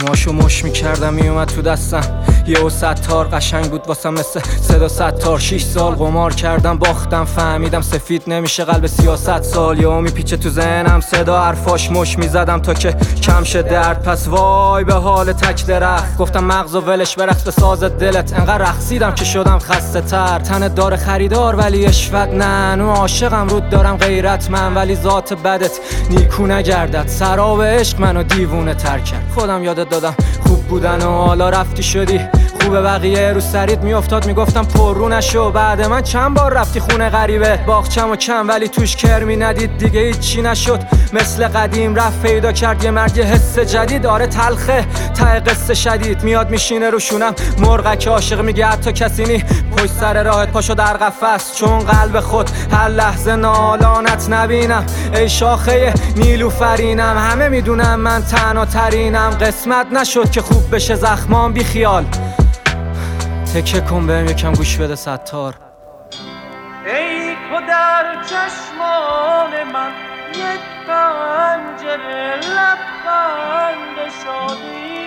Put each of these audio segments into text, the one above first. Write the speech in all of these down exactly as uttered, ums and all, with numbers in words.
ماشو مش میکردم میومد تو دستم یه و ستار قشنگ بود واسم مثل صدا ستار. شیش سال قمار کردم باختم فهمیدم سفید نمیشه قلب سیاست سال. یه میپیچه تو ذهنم صدا حرفاش مش میزدم تا که کم شه درد. پس وای به حال تک درخت گفتم مغز و ولش برخت به ساز دلت. انقدر رقصیدم که شدم خسته تر. تن دار خریدار ولی اشوت نه. نو عاشقم رود دارم غیرت من ولی ذات بدت نیکو نگردد. سراب عشق منو دیوونه تر کرد. خودم یادت دادم خوب بودن و حالا رفتی شدی خوبه. بقیه رو سریت میافتاد میگفتم پر رو نشو. بعد من چند بار رفتی خونه غریبه باغچم و کم ولی توش کرمی ندید دیگه هیچی نشد. مثل قدیم رفت پیدا کرد یه مرد یه حس جدید. آره تلخه ته قصه شدید میاد میشینه روشونم مرغک عاشق میگه حتی کسی نی پشت سر راهت پاشو در قفس. چون قلب خود هر لحظه نالانت نبینم ای شاخه نیلوفرینم. همه میدونم من تنها ترینم قسمت نشد که خوب بشه زخمام بی خیال. تکه کن بهم یکم گوش بده ستار. ای تو در چشمان من یک پنجره لبخند شادی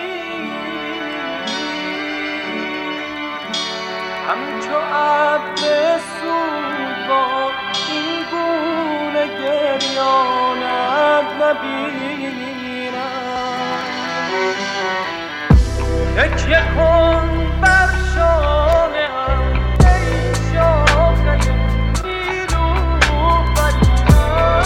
همچو ابر سوزوار این گونه گریانت نبینم. تکیه کن بر شانه ام ای شاخه نیلوفرینم.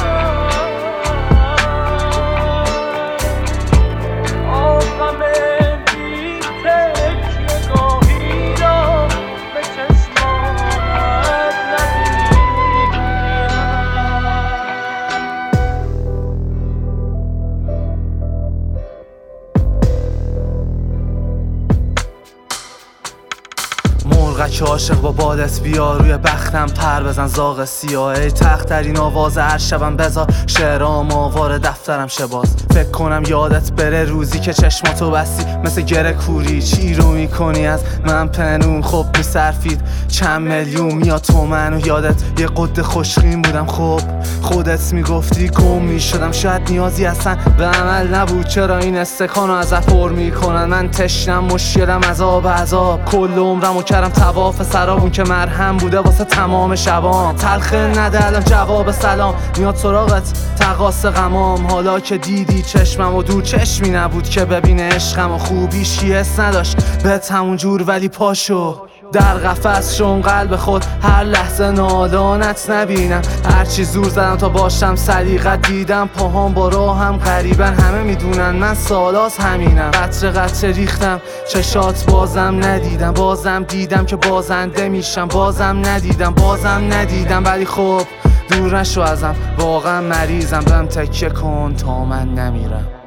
آغم بی تکیه گاهی را به چشمانت نبینم. مرغک عاشق با بادت بیا روی بختم پر بزن زاغ سیاه. ای تخترین آواز هر شبم بذار شعرام آوار دفترم شباز. فکر کنم یادت بره روزی که چشماتو بستی مثل گره کوری. چی رو میکنی از من پنون خب میصرفید چند میلیون یا تومن. و یادت یه قد خوشخیم بودم خب خودت میگفتی گم میشدم. شاید نیازی اصلا به عمل نبود. چرا این استکانو از پر میکنن من تشنم مشکلم عذاب عذاب. کل عمرمو کردم طواف سرابون که مرهم بوده واسه تمام شبام. تلخه نده الان جواب سلام میاد سراغت تقاص غمام. حالا که دیدی چشمم و دور چشمی نبود که ببینه عشقم و خوبیش حس نداشت بهت همون جور ولی پاشو در قفس شون قلب خود هر لحظه نادانت نبینم. هرچی زور زدم تا باشم سلیقت دیدم پاهام با راهم قریبن. همه میدونن من سالاس همینم. قطره قطره ریختم چشات بازم ندیدم. بازم دیدم که بازنده میشم. بازم ندیدم بازم ندیدم ولی خب دور نشو ازم واقعا مریضم. بهم تکیه کن تا من نمیرم.